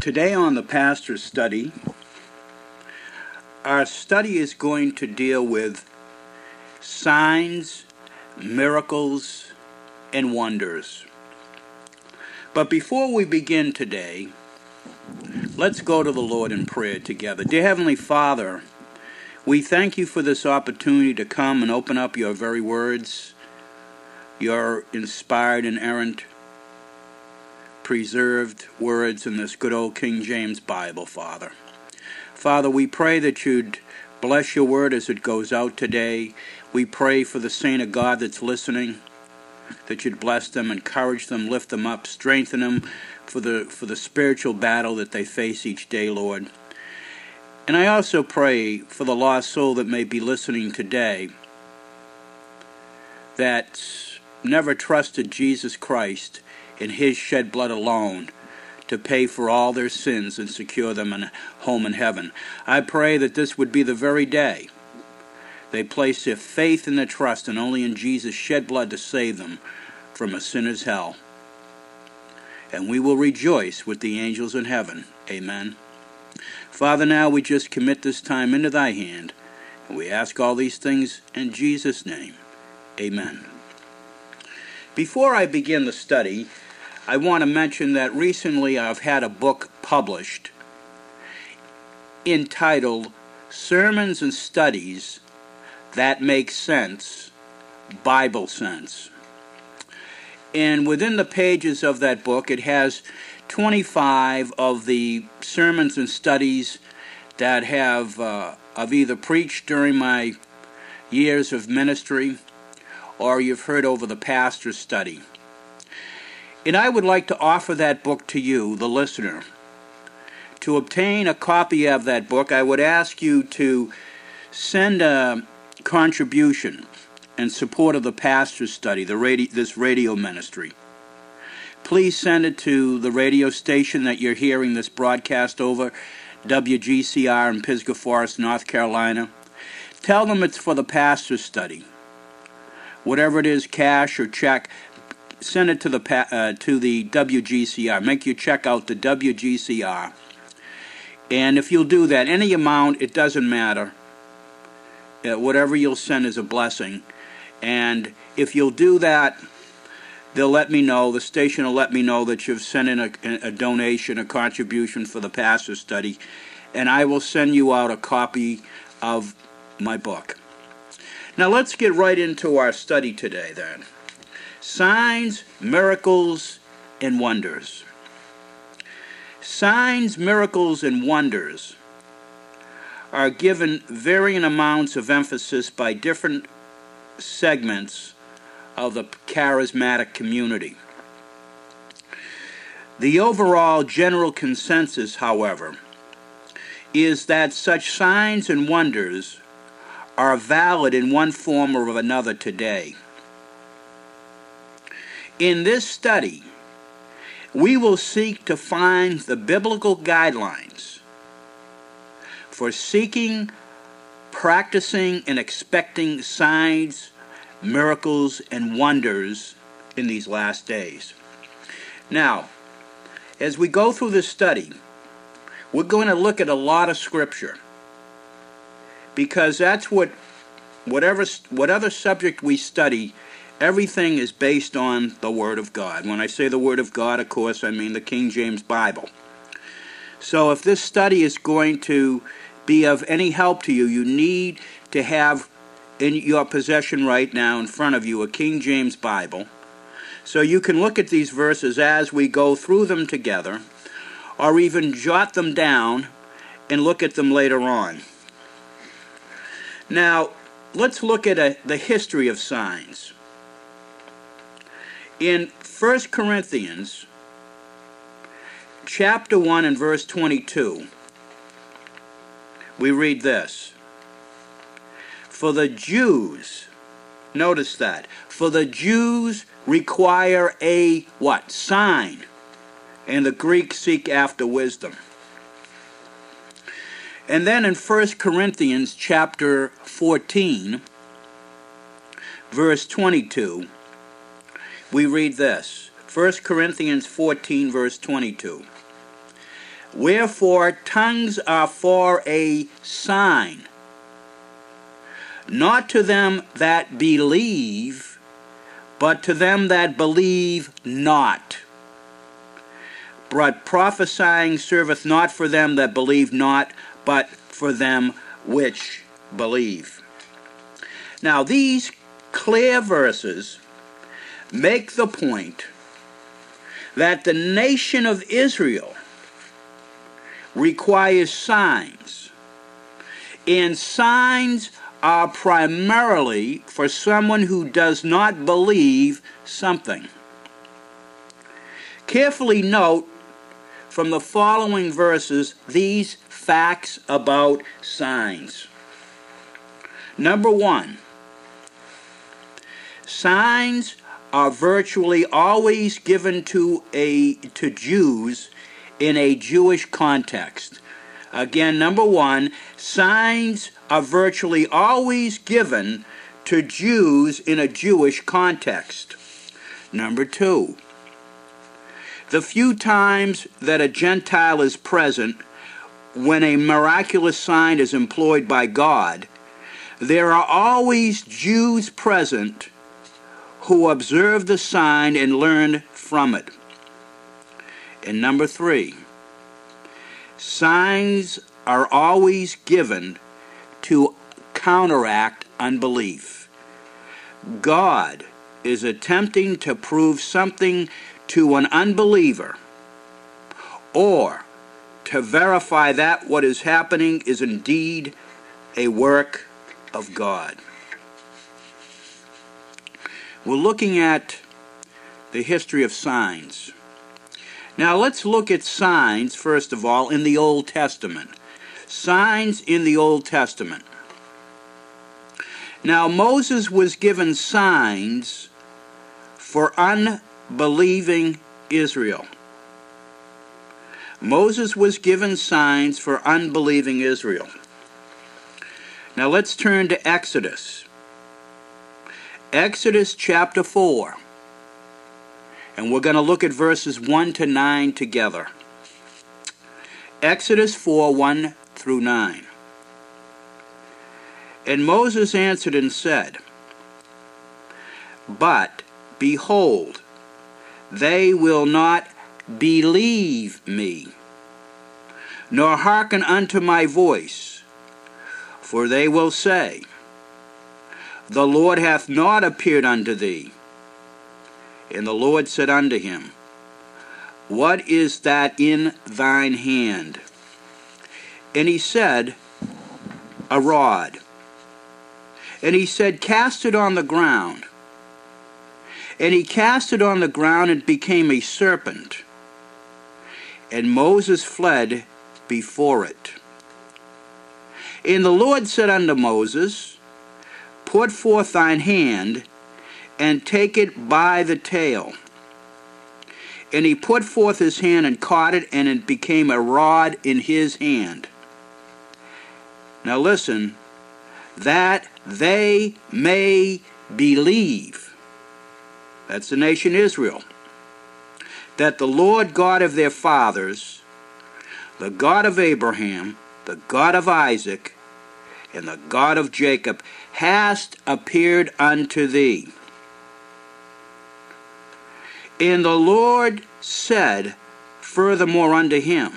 Today on the Pastor's Study, our study is going to deal with signs, miracles, and wonders. But before we begin today, let's go to the Lord in prayer together. Dear Heavenly Father, we thank you for this opportunity to come and open up your very words, your inspired, inerrant, preserved words in this good old King James Bible, Father. Father, we pray that you'd bless your word as it goes out today. We pray for the saint of God that's listening, that you'd bless them, encourage them, lift them up, strengthen them for the spiritual battle that they face each day, Lord. And I also pray for the lost soul that may be listening today that never trusted Jesus Christ in his shed blood alone to pay for all their sins and secure them a home in heaven. I pray that this would be the very day they place their faith and their trust and only in Jesus' shed blood to save them from a sinner's hell. And we will rejoice with the angels in heaven. Amen. Father, now we just commit this time into thy hand, and we ask all these things in Jesus' name. Amen. Before I begin the study, I want to mention that recently I've had a book published entitled Sermons and Studies That Make Sense, Bible Sense. And within the pages of that book, it has 25 of the sermons and studies that I've either preached during my years of ministry or you've heard over the pastor's study. And I would like to offer that book to you, the listener. To obtain a copy of that book, I would ask you to send a contribution in support of the pastor's study, this radio ministry. Please send it to the radio station that you're hearing this broadcast over, WGCR in Pisgah Forest, North Carolina. Tell them it's for the pastor's study. Whatever it is, cash or check, send it to the WGCR. Make your check out to WGCR. And if you'll do that, any amount, it doesn't matter. Whatever you'll send is a blessing. And if you'll do that, they'll let me know, the station will let me know that you've sent in a donation, a contribution for the pastor's study, and I will send you out a copy of my book. Now let's get right into our study today then. Signs, miracles, and wonders. Signs, miracles, and wonders are given varying amounts of emphasis by different segments of the charismatic community. The overall general consensus, however, is that such signs and wonders are valid in one form or another today. In this study, we will seek to find the biblical guidelines for seeking, practicing, and expecting signs, miracles, and wonders in these last days. Now, as we go through this study, we're going to look at a lot of scripture, because that's whatever subject we study, everything is based on the Word of God. When I say the Word of God, of course, I mean the King James Bible. So if this study is going to be of any help to you, you need to have in your possession right now in front of you a King James Bible, so you can look at these verses as we go through them together, or even jot them down and look at them later on. Now, let's look at the history of signs. In 1 Corinthians chapter 1 and verse 22, we read this. For the Jews, notice that, for the Jews require a what? Sign. And the Greeks seek after wisdom. And then in 1 Corinthians chapter 14, verse 22, we read this. 1 Corinthians 14, verse 22. Wherefore tongues are for a sign, not to them that believe, but to them that believe not. But prophesying serveth not for them that believe not, but for them which believe. Now these clear verses make the point that the nation of Israel requires signs, and signs are primarily for someone who does not believe something. Carefully note from the following verses these facts about signs. Number one, signs are virtually always given to Jews in a Jewish context. Again, number one, signs are virtually always given to Jews in a Jewish context. Number two, the few times that a Gentile is present when a miraculous sign is employed by God, there are always Jews present who observe the sign and learn from it. And number three, signs are always given to counteract unbelief. God is attempting to prove something to an unbeliever, or to verify that what is happening is indeed a work of God. We're looking at the history of signs. Now let's look at signs, first of all, in the Old Testament. Signs in the Old Testament. Now Moses was given signs for unbelieving Israel. Moses was given signs for unbelieving Israel. Now let's turn to Exodus. Exodus chapter 4. And we're going to look at verses 1 to 9 together. Exodus 4, 1 through 9. And Moses answered and said, But, behold, they will not believe me, nor hearken unto my voice, for they will say, The Lord hath not appeared unto thee. And the Lord said unto him, What is that in thine hand? And he said, A rod. And he said, Cast it on the ground. And he cast it on the ground, and it became a serpent. And Moses fled before it. And the Lord said unto Moses, Put forth thine hand, and take it by the tail. And he put forth his hand and caught it, and it became a rod in his hand. Now listen, that they may believe, that's the nation Israel, that the Lord God of their fathers, the God of Abraham, the God of Isaac, and the God of Jacob, hast appeared unto thee. And the Lord said furthermore unto him,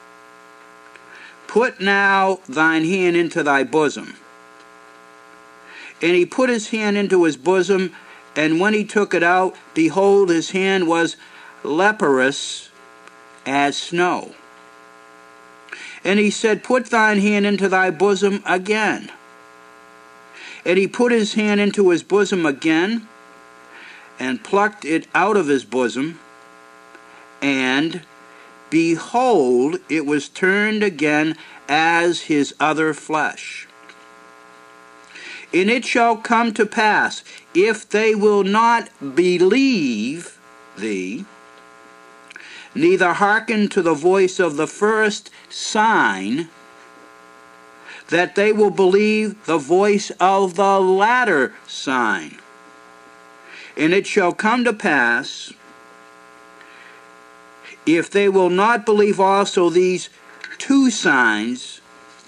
Put now thine hand into thy bosom. And he put his hand into his bosom, and when he took it out, behold, his hand was leprous as snow. And he said, Put thine hand into thy bosom again. And he put his hand into his bosom again, and plucked it out of his bosom, and behold, it was turned again as his other flesh. And it shall come to pass, if they will not believe thee, neither hearken to the voice of the first sign, that they will believe the voice of the latter sign. And it shall come to pass, if they will not believe also these two signs,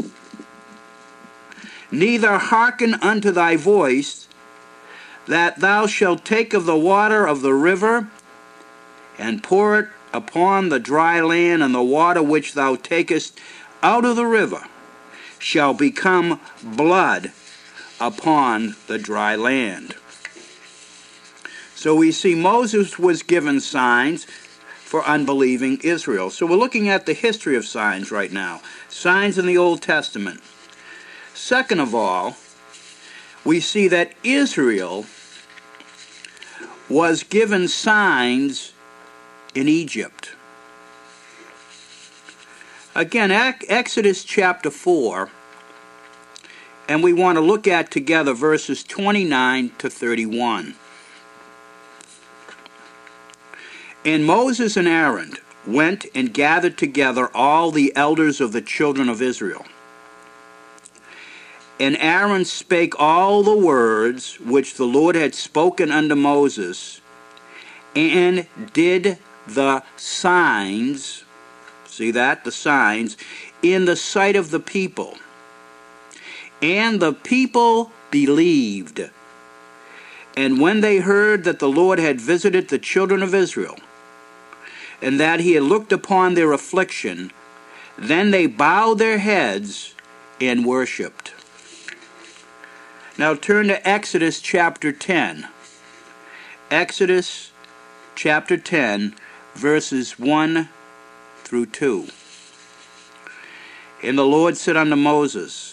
neither hearken unto thy voice, that thou shalt take of the water of the river, and pour it upon the dry land, and the water which thou takest out of the river shall become blood upon the dry land. So we see Moses was given signs for unbelieving Israel. So we're looking at the history of signs right now. Signs in the Old Testament. Second of all, we see that Israel was given signs in Egypt. Again, Exodus chapter 4, and we want to look at together verses 29 to 31. And Moses and Aaron went and gathered together all the elders of the children of Israel. And Aaron spake all the words which the Lord had spoken unto Moses, and did the signs, see that, the signs, in the sight of the people. And the people believed. And when they heard that the Lord had visited the children of Israel, and that he had looked upon their affliction, then they bowed their heads and worshipped. Now turn to Exodus chapter 10. Exodus chapter 10, verses 1 through 2. And the Lord said unto Moses,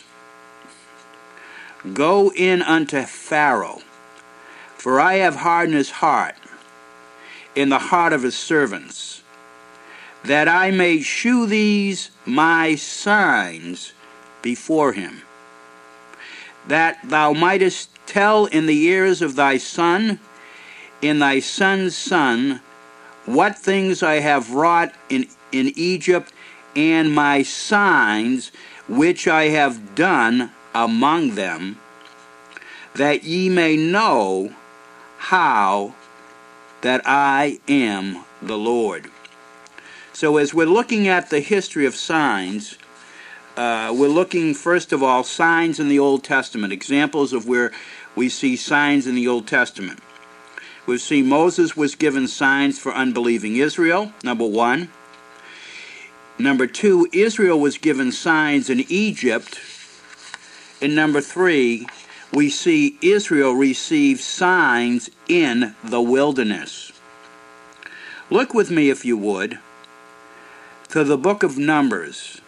Go in unto Pharaoh, for I have hardened his heart, in the heart of his servants, that I may shew these my signs before him, that thou mightest tell in the ears of thy son, in thy son's son, what things I have wrought in Egypt, and my signs which I have done among them, that ye may know how that I am the Lord. So as we're looking at the history of signs, we're looking, first of all, signs in the Old Testament, examples of where we see signs in the Old Testament. We've seen Moses was given signs for unbelieving Israel, number one. Number two, Israel was given signs in Egypt. And number three, we see Israel receive signs in the wilderness. Look with me, if you would, to the book of Numbers.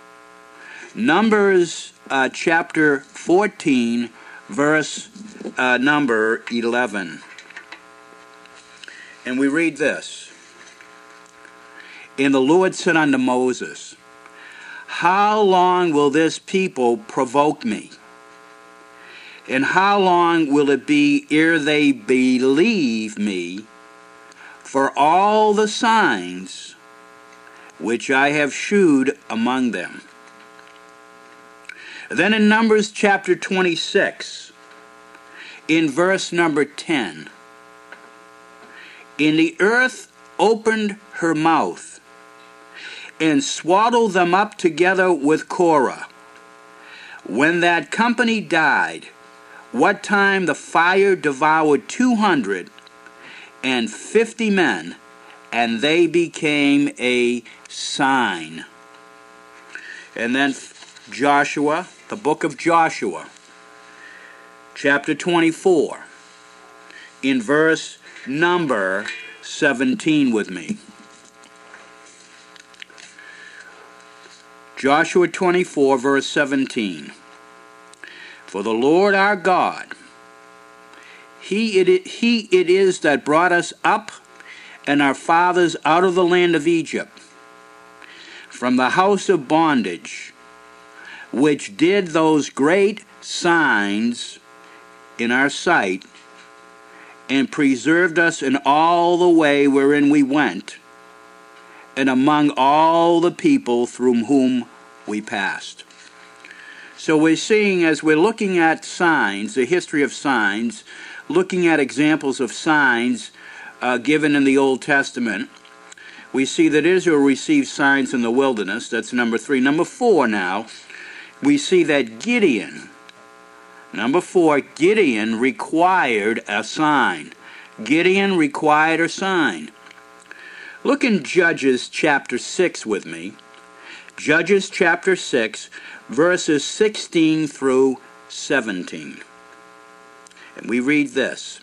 Numbers chapter 14, verse number 11. And we read this. And the Lord said unto Moses, How long will this people provoke me? And how long will it be ere they believe me for all the signs which I have shewed among them? Then in Numbers chapter 26, in verse number 10, And the earth opened her mouth, and swallowed them up together with Korah. When that company died, what time the fire devoured 250 men, and they became a sign. And then Joshua, the book of Joshua, chapter 24, in verse number 17 with me. Joshua 24, verse 17. For the Lord our God, He it is that brought us up and our fathers out of the land of Egypt, from the house of bondage, which did those great signs in our sight, and preserved us in all the way wherein we went, and among all the people through whom we passed. So we're seeing, as we're looking at signs, the history of signs, looking at examples of signs given in the Old Testament, we see that Israel received signs in the wilderness. That's number 3. Number 4 now, we see that Gideon, number 4, Gideon required a sign. Gideon required a sign. Look in Judges chapter 6 with me. Judges chapter 6, verses 16 through 17. And we read this.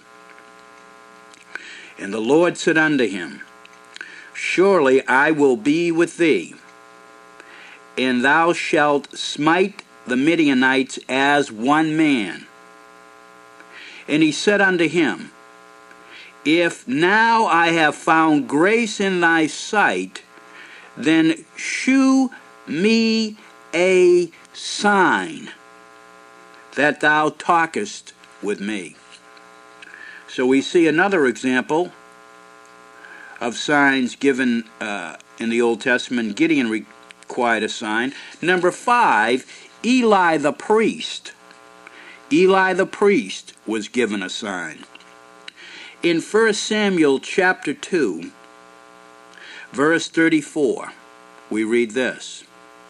And the Lord said unto him, Surely I will be with thee, and thou shalt smite the Midianites as one man. And he said unto him, If now I have found grace in thy sight, then shew me a sign that thou talkest with me. So we see another example of signs given in the Old Testament. Gideon required a sign. Number 5, Eli the priest. Eli the priest was given a sign. In 1 Samuel chapter 2, verse 34, we read this.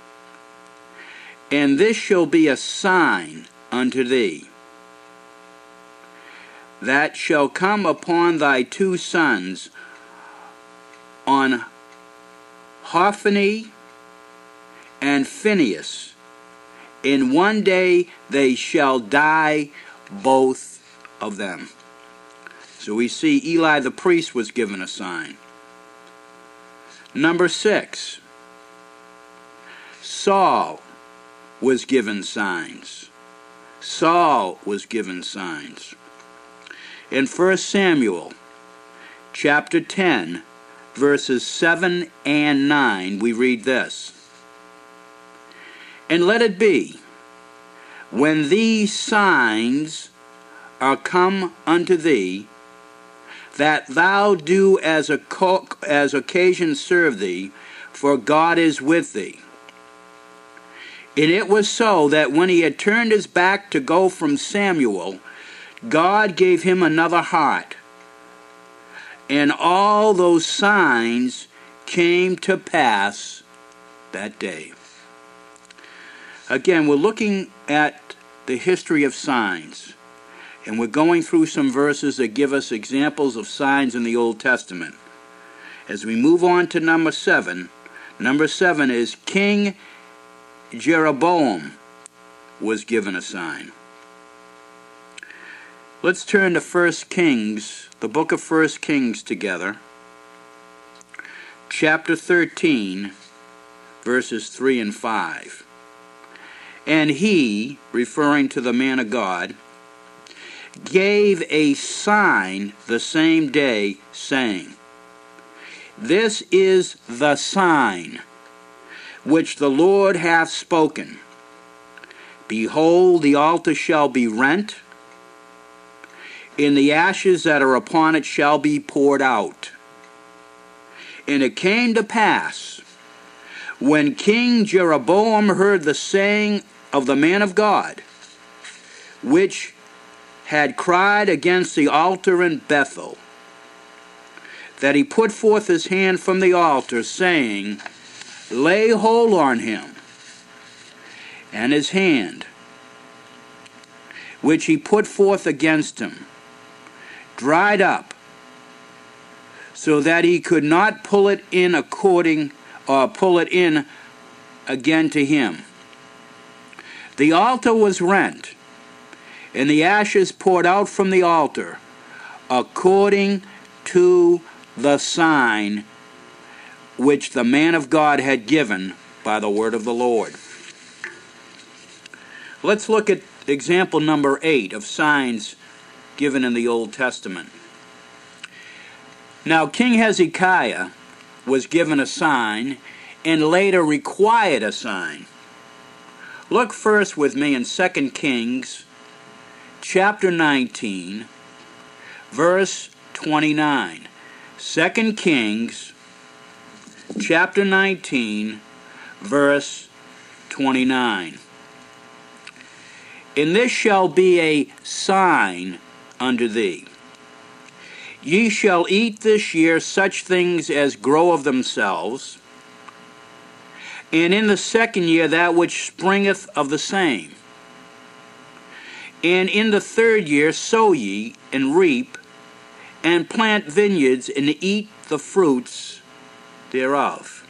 And this shall be a sign unto thee, that shall come upon thy 2 sons, on Hophni and Phinehas. In one day they shall die, both of them. So we see Eli the priest was given a sign. Number 6, Saul was given signs. Saul was given signs. In 1 Samuel chapter 10, verses 7 and 9, we read this. And let it be, when these signs are come unto thee, that thou do as occasion serve thee, for God is with thee. And it was so that when he had turned his back to go from Samuel, God gave him another heart. And all those signs came to pass that day. Again, we're looking at the history of signs. And we're going through some verses that give us examples of signs in the Old Testament. As we move on to number 7 is King Jeroboam was given a sign. Let's turn to 1 Kings, the book of 1 Kings together. Chapter 13, verses 3 and 5. And he, referring to the man of God, gave a sign the same day, saying, This is the sign which the Lord hath spoken. Behold, the altar shall be rent, and the ashes that are upon it shall be poured out. And it came to pass, when King Jeroboam heard the saying of the man of God, which had cried against the altar in Bethel, that he put forth his hand from the altar, saying, Lay hold on him. And his hand, which he put forth against him, dried up, so that he could not pull it in again to him. The altar was rent, and the ashes poured out from the altar, according to the sign which the man of God had given by the word of the Lord. Let's look at example number 8 of signs given in the Old Testament. Now, King Hezekiah was given a sign and later required a sign. Look first with me in 2 Kings chapter 19, verse 29. 2 Kings chapter 19, verse 29. And this shall be a sign unto thee. Ye shall eat this year such things as grow of themselves, and in the second year that which springeth of the same. And in the third year sow ye, and reap, and plant vineyards, and eat the fruits thereof.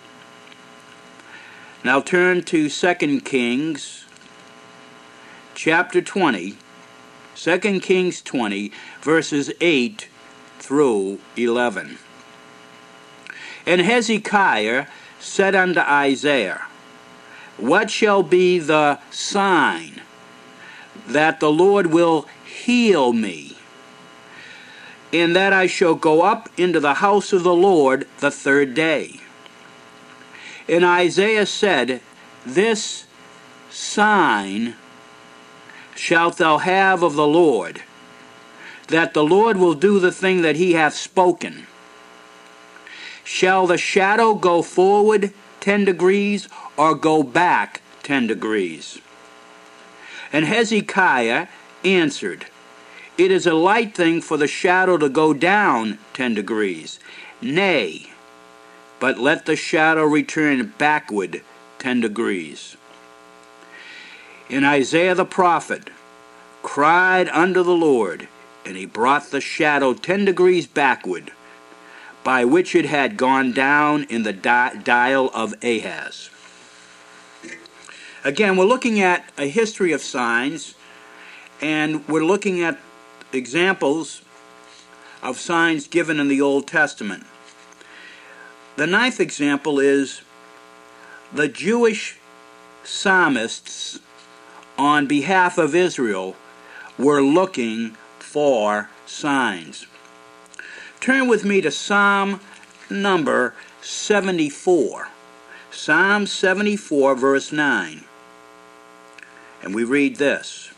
Now turn to 2 Kings chapter 20, 2 Kings 20, verses 8 through 11. And Hezekiah said unto Isaiah, What shall be the sign that the Lord will heal me, and that I shall go up into the house of the Lord the third day? And Isaiah said, This sign shalt thou have of the Lord, that the Lord will do the thing that he hath spoken. Shall the shadow go forward 10 degrees, or go back 10 degrees? And Hezekiah answered, It is a light thing for the shadow to go down 10 degrees. Nay, but let the shadow return backward 10 degrees. And Isaiah the prophet cried unto the Lord, and he brought the shadow 10 degrees backward, by which it had gone down in the dial of Ahaz. Again, we're looking at a history of signs, and we're looking at examples of signs given in the Old Testament. The 9th example is the Jewish psalmists on behalf of Israel were looking for signs. Turn with me to Psalm number 74. Psalm 74, verse 9. And we read this.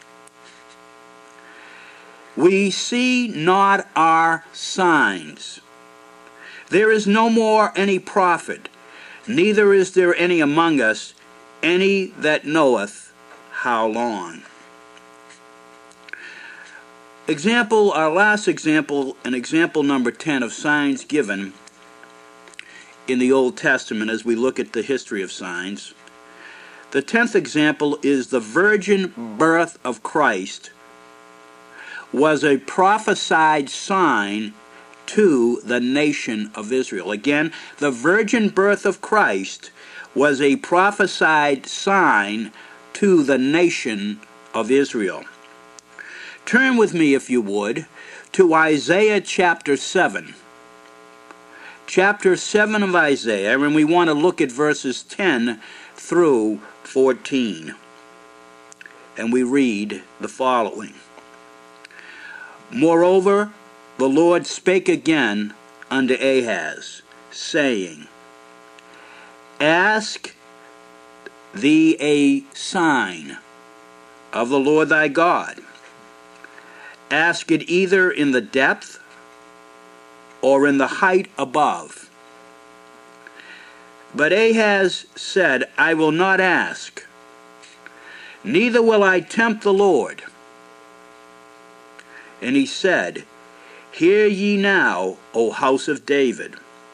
We see not our signs. There is no more any prophet, neither is there any among us, any that knoweth how long. Example, our last example, and example number 10 of signs given in the Old Testament as we look at the history of signs. The 10th example is the virgin birth of Christ was a prophesied sign to the nation of Israel. Again, the virgin birth of Christ was a prophesied sign to the nation of Israel. Turn with me, if you would, to Isaiah chapter 7. Chapter 7 of Isaiah, and we want to look at verses 10 through 14. And we read the following. Moreover, the Lord spake again unto Ahaz, saying, Ask thee a sign of the Lord thy God. Ask it either in the depth or in the height above. But Ahaz said, I will not ask, neither will I tempt the Lord. And he said, Hear ye now, O house of David.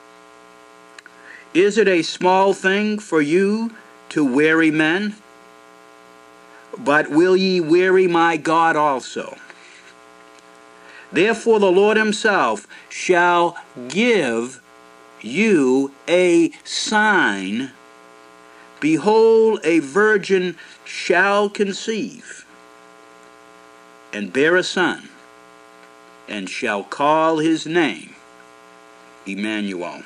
Is it a small thing for you to weary men? But will ye weary my God also? Therefore the Lord himself shall give you a sign. Behold, a virgin shall conceive, and bear a son, and shall call his name Emmanuel.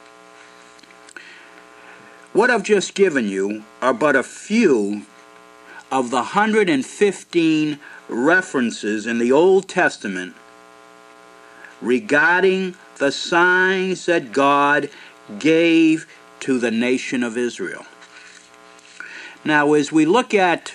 What I've just given you are but a few of the 115 references in the Old Testament regarding the signs that God gave to the nation of Israel. Now, as we look at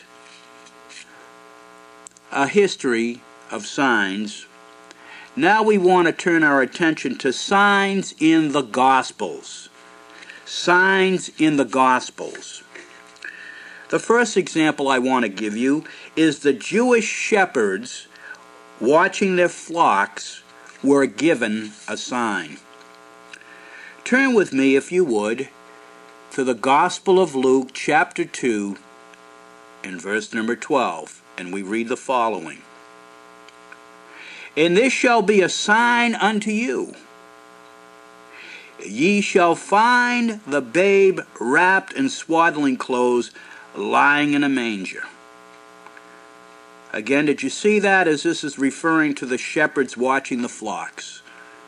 a history of signs, now we want to turn our attention to signs in the Gospels. Signs in the Gospels. The first example I want to give you is the Jewish shepherds watching their flocks were given a sign. Turn with me, if you would, to the Gospel of Luke, chapter 2, and verse number 12, and we read the following. And this shall be a sign unto you. Ye shall find the babe wrapped in swaddling clothes, lying in a manger. Again, did you see that, as this is referring to the shepherds watching the flocks?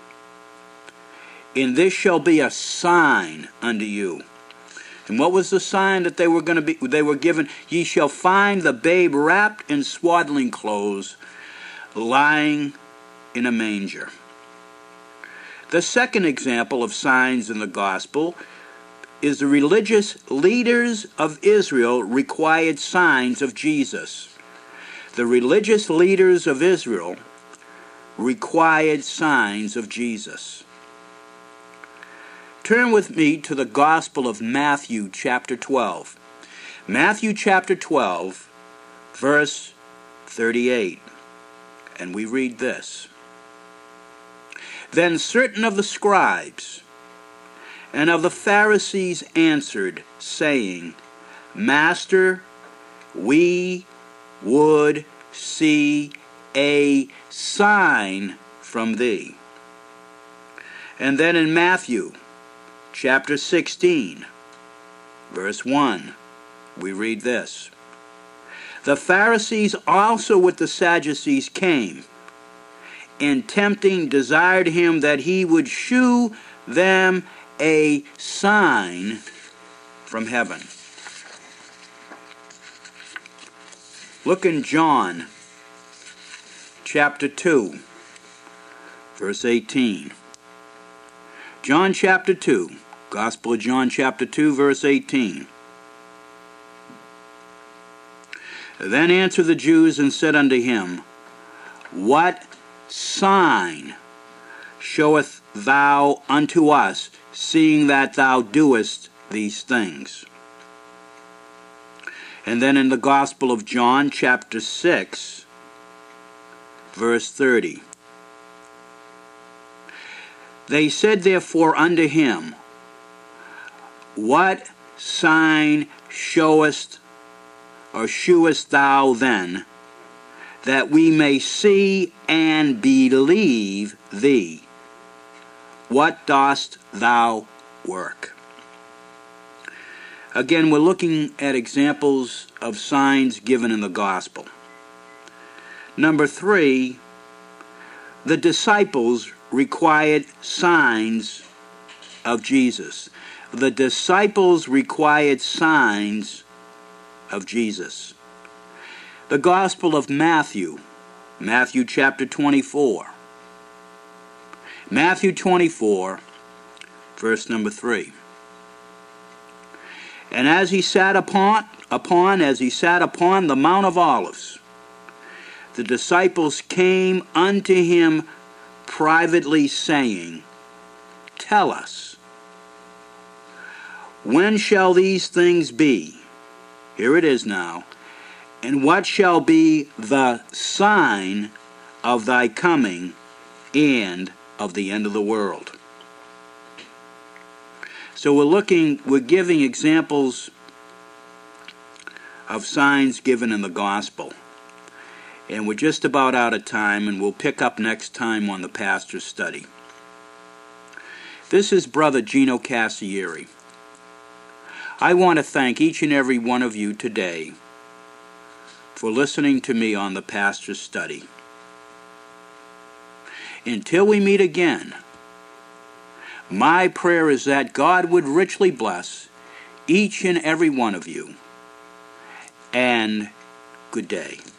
And this shall be a sign unto you. And what was the sign that they were given? Ye shall find the babe wrapped in swaddling clothes, lying in a manger. The second example of signs in the gospel is the religious leaders of Israel required signs of Jesus. The religious leaders of Israel required signs of Jesus. Turn with me to the Gospel of Matthew chapter 12. Matthew chapter 12, verse 38. And we read this. Then certain of the scribes and of the Pharisees answered, saying, Master, we would see a sign from thee. And then in Matthew chapter 16, verse 1, we read this. The Pharisees also with the Sadducees came, and tempting desired him that he would shew them a sign from heaven. Look in John chapter 2, verse 18. John chapter 2, Gospel of John chapter 2, verse 18. Then answered the Jews and said unto him, What sign showeth thou unto us, seeing that thou doest these things? And then in the Gospel of John, chapter 6, verse 30. They said therefore unto him, What sign shewest thou then, that we may see and believe thee? What dost thou work? Again, we're looking at examples of signs given in the gospel. Number 3, the disciples required signs of Jesus. The disciples required signs of Jesus. The Gospel of Matthew, Matthew chapter 24. Matthew 24, verse number 3. And as he sat upon the Mount of Olives, the disciples came unto him privately, saying, Tell us, when shall these things be? Here it is now. And what shall be the sign of thy coming and of the end of the world? So we're giving examples of signs given in the gospel. And we're just about out of time, and we'll pick up next time on the pastor's study. This is Brother Gino Cassieri. I want to thank each and every one of you today for listening to me on the pastor's study. Until we meet again, my prayer is that God would richly bless each and every one of you, and good day.